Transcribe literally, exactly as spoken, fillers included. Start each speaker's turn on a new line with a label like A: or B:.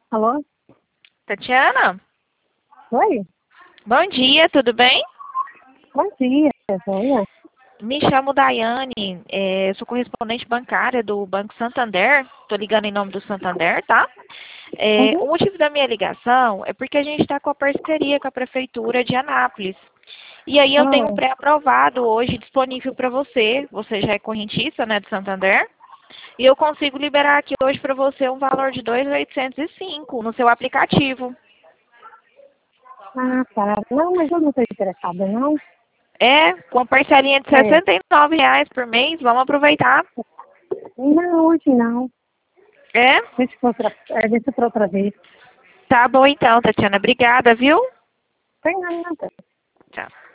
A: Alô?
B: Tatiana?
A: Oi?
B: Bom dia, tudo bem?
A: Bom dia, Zéia.
B: Me chamo Daiane, é, sou correspondente bancária do Banco Santander. Estou ligando em nome do Santander, tá? É,
A: Uhum.
B: o motivo da minha ligação é porque a gente está com a parceria com a Prefeitura de Anápolis. E aí eu tenho um
A: Ah,
B: pré-aprovado hoje disponível para você. Você já é correntista, né, do Santander? E eu consigo liberar aqui hoje para você um valor de dois mil oitocentos e cinco no seu aplicativo.
A: ah, tá. Não, mas eu não estou interessada, não.
B: É, com parcelinha de
A: É.
B: sessenta e nove reais por mês, vamos aproveitar.
A: Não, hoje não.
B: É?
A: Deixa para outra, é, deixa para outra vez.
B: Tá bom então, Tatiana. Obrigada, viu?
A: Tem nada.
B: Tchau.